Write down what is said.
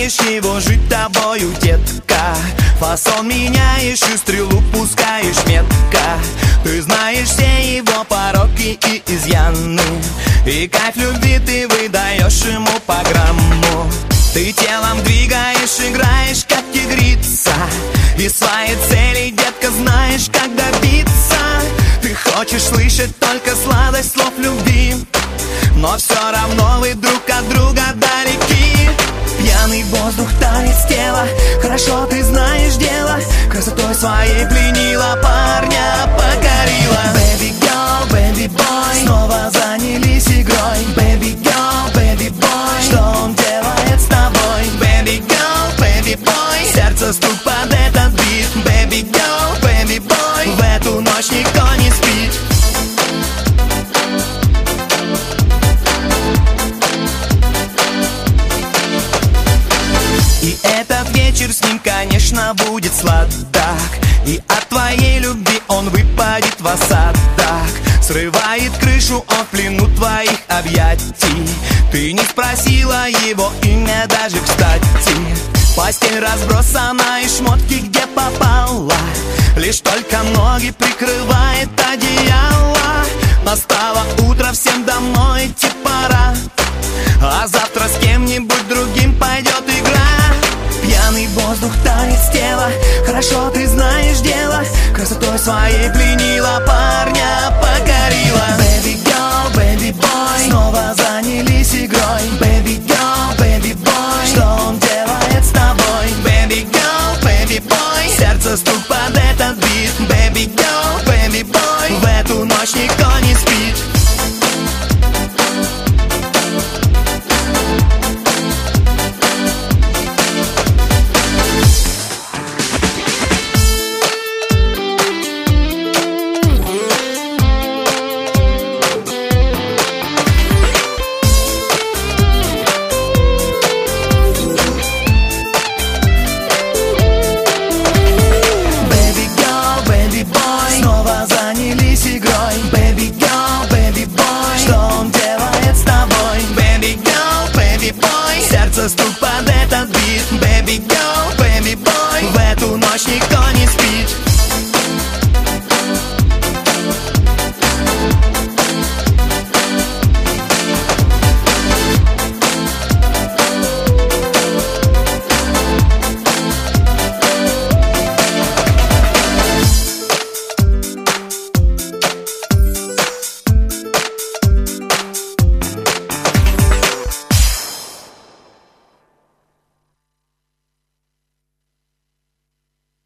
заставляешь его жить тобою, детка. Фасон меняешь и стрелу пускаешь метко. Ты знаешь все его пороки и изъяны, и кайф любви ты выдаешь ему по грамму. Ты телом двигаешь, играешь как тигрица, и свои цели, детка, знаешь, как добиться. Ты хочешь слышать только сладость слов любви, но все равно вы друг от друга далеки. Пьяный воздух, танец тела, хорошо ты знаешь дело. Красотой своей пленила, парня покорила. Baby girl, baby boy, снова занялись игрой. Baby girl, baby boy, что он делает с тобой? Baby girl, baby boy, сердце стук под этот бит. Baby girl, baby boy, в эту ночь никто не спит. И этот вечер с ним, конечно, будет сладок, и от твоей любви он выпадет в осадок. Срывает крышу он в плену твоих объятий. Ты не спросила его имя даже кстати. Постель разбросана и шмотки где попала, лишь только ноги прикрывает одеяло. Настало утро, всем домой идти пора, а завтра с кем-нибудь другим пойдет игра. Пьяный воздух, танец тела, хорошо ты знаешь дело. Красотой своей пленила, парня покорила. Baby girl, baby boy, снова занялись игрой. Baby girl, baby boy, что он делает с тобой? Baby girl, baby boy, сердце стук